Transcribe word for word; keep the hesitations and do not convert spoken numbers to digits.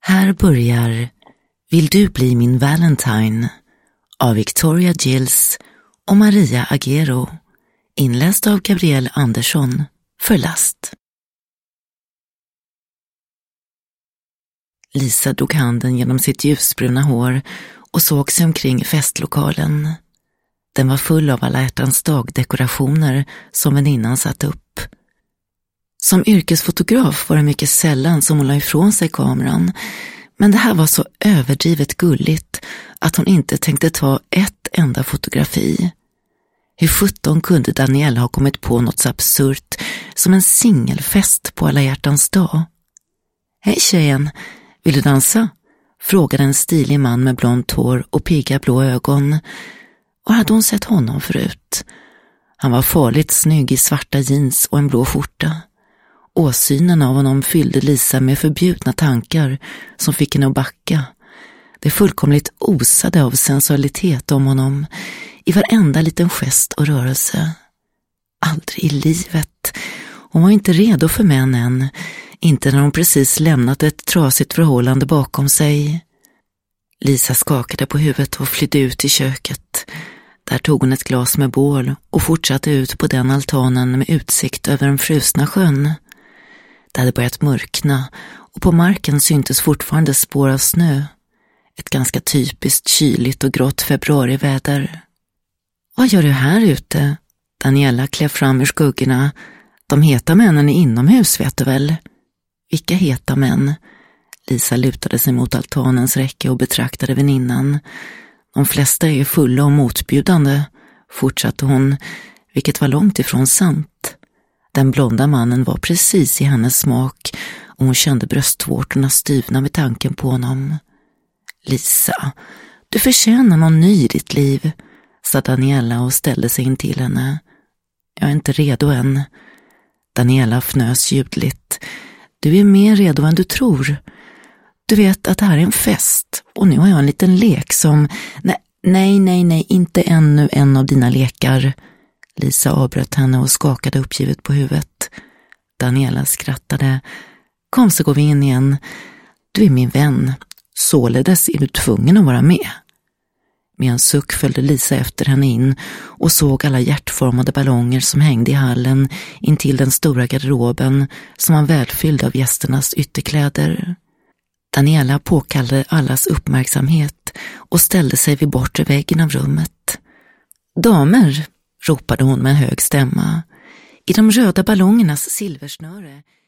Här börjar Vill du bli min Valentine av Victoria Gills och Maria Agero, inläst av Gabrielle Andersson för Last. Lisa drog handen genom sitt ljusbruna hår och såg sig omkring festlokalen. Den var full av alla hjärtans dagdekorationer som väninnan satt upp. Som yrkesfotograf var det mycket sällan som hon la ifrån sig kameran, men det här var så överdrivet gulligt att hon inte tänkte ta ett enda fotografi. Hur sjutton kunde Daniela ha kommit på något så absurt som en singelfest på alla hjärtans dag? Hej tjejen, vill du dansa? Frågade en stilig man med blont hår och pigga blå ögon. Och hade hon sett honom förut? Han var farligt snygg i svarta jeans och en blå skjorta. Åsynen av honom fyllde Lisa med förbjudna tankar som fick henne att backa. Det fullkomligt osade av sensualitet om honom i varenda liten gest och rörelse. Aldrig i livet. Hon var inte redo för män än. Inte när hon precis lämnat ett trasigt förhållande bakom sig. Lisa skakade på huvudet och flydde ut i köket. Där tog hon ett glas med bål och fortsatte ut på den altanen med utsikt över den frusna sjön. Det hade börjat mörkna och på marken syntes fortfarande spår av snö. Ett ganska typiskt kyligt och grått februariväder. Vad gör du här ute? Daniela klev fram ur skuggorna. De heta männen är inomhus, vet du väl? Vilka heta män? Lisa lutade sig mot altanens räcke och betraktade väninnan. De flesta är fulla och motbjudande, fortsatte hon, vilket var långt ifrån sant. Den blonda mannen var precis i hennes smak och hon kände bröstvårtorna styvna med tanken på honom. Lisa, du förtjänar någon ny i ditt liv, sa Daniela och ställde sig in till henne. Jag är inte redo än. Daniela fnös ljudligt. Du är mer redo än du tror. Du vet att det här är en fest och nu har jag en liten lek som... Nej, nej, nej, nej, inte ännu en av dina lekar. Lisa avbröt henne och skakade uppgivet på huvudet. Daniela skrattade. Kom så går vi in igen. Du är min vän. Således är du tvungen att vara med. Med en suck följde Lisa efter henne in och såg alla hjärtformade ballonger som hängde i hallen intill den stora garderoben som var välfylld av gästernas ytterkläder. Daniela påkallade allas uppmärksamhet och ställde sig vid bortre väggen av rummet. Damer, ropade hon med en hög stämma. I de röda ballongernas silversnöre